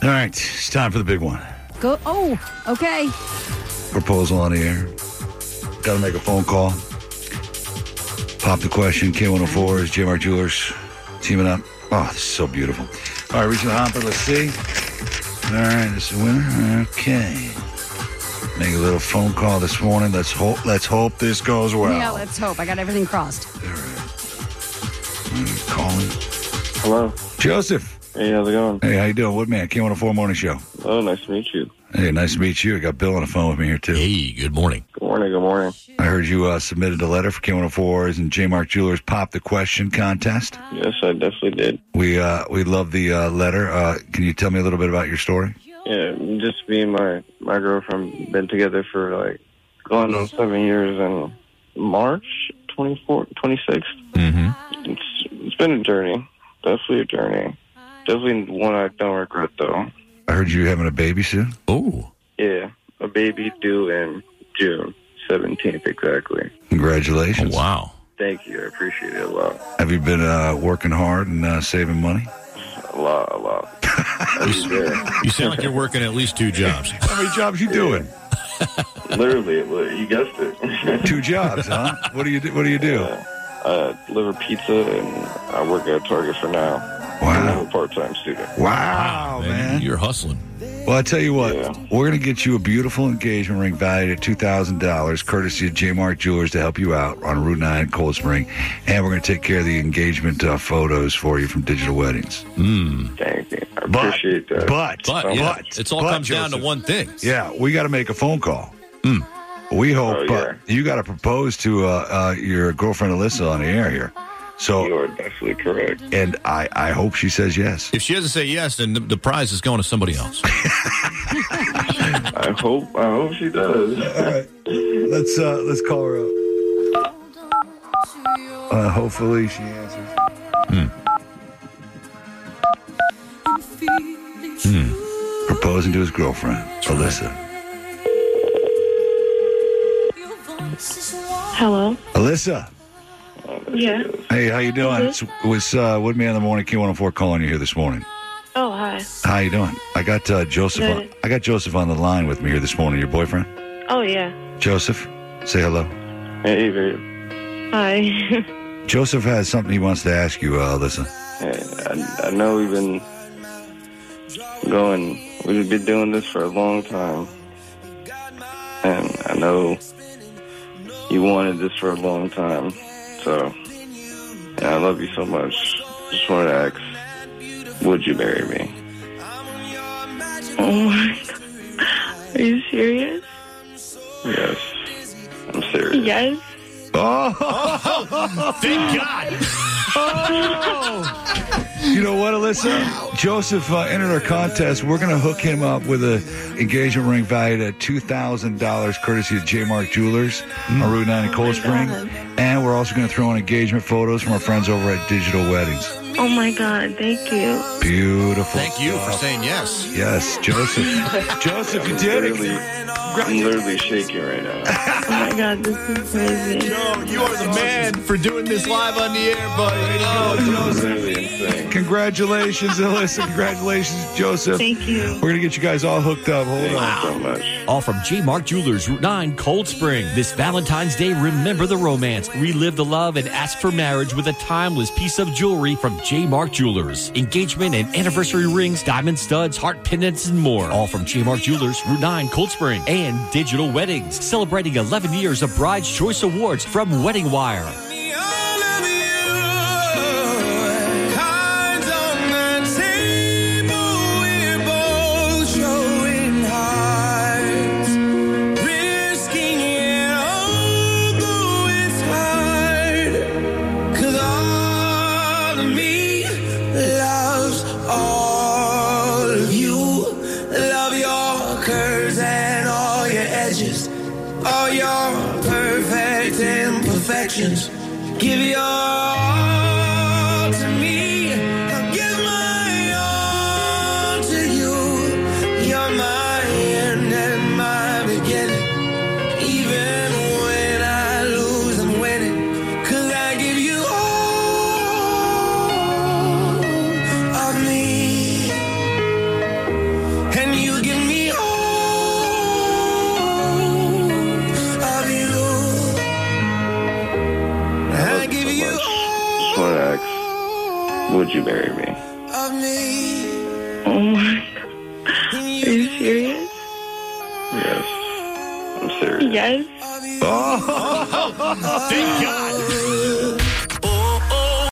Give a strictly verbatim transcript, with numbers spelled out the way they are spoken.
All right, it's time for the big one. Go. Oh, okay. Proposal on the air. Got to make a phone call. Pop the question. K one oh four is J Mark Jewelers teaming up. Oh, this is so beautiful. All right, reaching the hopper. Let's see. All right, this is a winner. Okay. Make a little phone call this morning. Let's hope. Let's hope this goes well. Yeah, let's hope. I got everything crossed. All right. Calling. Hello. Joseph. Hey, how's it going? Hey, how you doing? Woodman, K one oh four Morning Show. Oh, nice to meet you. Hey, nice to meet you. I got Bill on the phone with me here, too. Hey, good morning. Good morning, good morning. I heard you uh, submitted a letter for K one oh four's and J Mark Jewelers Pop the Question contest. Yes, I definitely did. We uh, we love the uh, letter. Uh, can you tell me a little bit about your story? Yeah, just me and my, my girlfriend been together for like going on seven years in March twenty-fourth, twenty-sixth. Mm-hmm. It's, it's been a journey. Definitely a journey. Definitely one I don't regret, though. I heard you having a baby soon. Oh. Yeah, a baby due in June seventeenth, exactly. Congratulations. Oh, wow. Thank you. I appreciate it a lot. Have you been uh, working hard and uh, saving money? A lot, a lot. Every day. You sound like you're working at least two jobs. How many jobs you doing? Literally, you guessed it. Two jobs, huh? What do you do? What do you do? Uh, I deliver pizza, and I work at Target for now. I'm Wow. a part-time student. Wow, man. You're hustling. Well, I tell you what, Yeah. we're going to get you a beautiful engagement ring valued at two thousand dollars, courtesy of J Mark Jewelers to help you out on Route nine in Cold Spring. And we're going to take care of the engagement uh, photos for you from Digital Weddings. Mm. Thank you. I But- appreciate that. But, But, yeah, but, it's all but, comes down to Joseph, one thing. Yeah, we got to make a phone call. We hope Oh, yeah. uh, you got to propose to uh, uh, your girlfriend Alyssa on the air here. You So, are definitely correct. and I, I hope she says yes. If she doesn't say yes, then the, the prize is going to somebody else. I hope. I hope she does. All right, let's uh, let's call her up. Uh, hopefully she answers. Proposing to his girlfriend, Alyssa. Hello. Alyssa, Yeah. hey, how you doing? It's, it was uh, Woodman in the Morning, Q one oh four calling you here this morning. Oh, hi. How you doing? I got uh, Joseph. On, Good. I got Joseph on the line with me here this morning. Your boyfriend, Oh, yeah. Joseph. Say hello. Hey, babe. Hi. Joseph has something he wants to ask you, uh, Alyssa. Hey, I, I know we've been going. We've been doing this for a long time, and I know you wanted this for a long time. So, and I love you so much. Just wanted to ask, would you marry me? Oh, my God. Are you serious? Yes, I'm serious. Yes. Oh, Thank God. you know what, Alyssa? Joseph uh, entered our contest. We're going to hook him up with an engagement ring valued at two thousand dollars, courtesy of J Mark Jewelers on Route nine in Cold Spring. God. And we're also going to throw in engagement photos from our friends over at Digital Weddings. Oh, my God. Thank you. Beautiful. Thank you for stuff. saying yes. Yes, Joseph. Joseph, you did Literally, it. I'm literally shaking right now. Oh, my God. This is amazing. Joe, you are the man for doing this live on the air, buddy. Oh, It's Joseph. literally insane. Congratulations, Alyssa. Congratulations, Joseph. Thank you. We're going to get you guys all hooked up. Hold Thank on. you so much. All from J Mark Jewelers, Route nine, Cold Spring. This Valentine's Day, remember the romance, relive the love, and ask for marriage with a timeless piece of jewelry from J Mark Jewelers. Engagement and anniversary rings, diamond studs, heart pendants, and more. All from J Mark Jewelers, Route nine, Cold Spring. And Digital Weddings, celebrating eleven years of Bride's Choice Awards from Wedding Wire. Give your all to me. I'll give my all to you. You're my end and my beginning. Even when I lose, I'm winning. 'Cause I give you all of me. Can you give me all of you? I I love give you you so much. all Just want to ask, would you marry me? of me. Oh my God. Can Are you serious? Yes. I'm serious. Yes. Thank God.